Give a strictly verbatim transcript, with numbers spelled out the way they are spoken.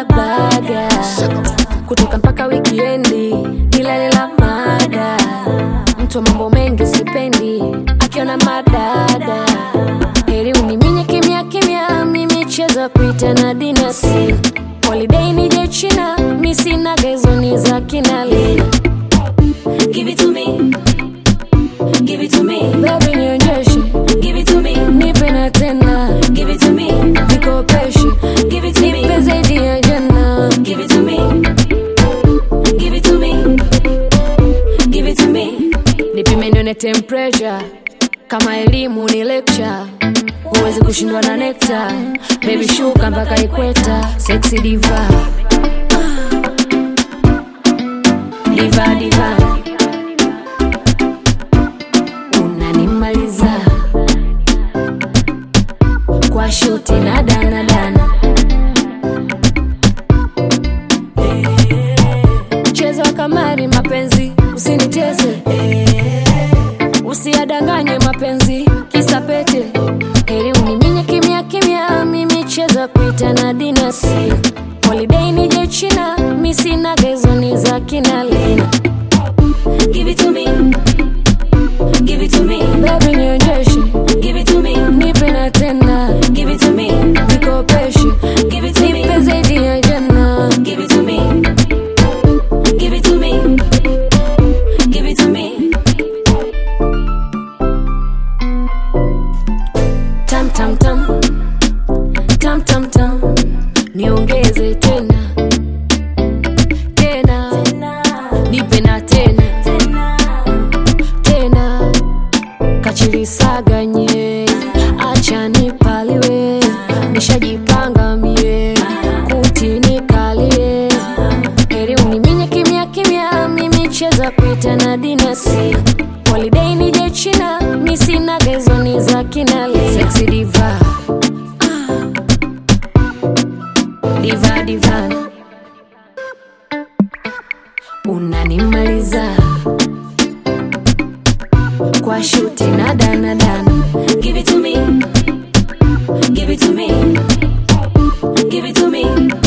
baga kutoka mpaka wikiendi, ila lela mada. Mtu wa mambo mengi sipendi, akiona madada heri uniminye kimya kimya. Mimi cheza kuita na dinasi, holiday nije China, misi na gezoni za kinali. Give it to me, give it to me, baby nionyeshe. give it to me, Nipe na tena, give it to me, nikopeshe. give it to me, Nipe zaidi ya jana. give it to me, give it to me, give it to me. Nipime nione temperature, kama elimu ni lecture. Huwezi kushindwa na nectar, baby shuka mpaka ikweta. Sexy diva, diva diva, unanimaliza kwa shuti na dana dana. Cheza kamari mapenzi, usinicheze, usiadanganye mapenzi kisa pete. Heri uniminye kimya kimya, mimi cheza kuita na dinasi. Holiday nije China, misi na gezoni za kinalina. Give it to me, give it to me, Baby nionyeshe. give it to me, Nipe na tena, give it to me, nikopeshe. give it to me, Nipe zaidi ya jana. give it to me, give it to me, give it to me. Tam tam tam, tam tam tam, niongeze tena tena, nipe na tena tena. Kachilisaganye, acha nipaliwe, nishajipanga mie kuti nikalie. Heri uniminye kimya kimya, mimi cheza kuita na dinasi. Holiday nije China, misi na gezoni za kinali. Sexy diva, diva diva, unanimaliza kwa shuti na dana dana. Give it to me, give it to me, give it to me.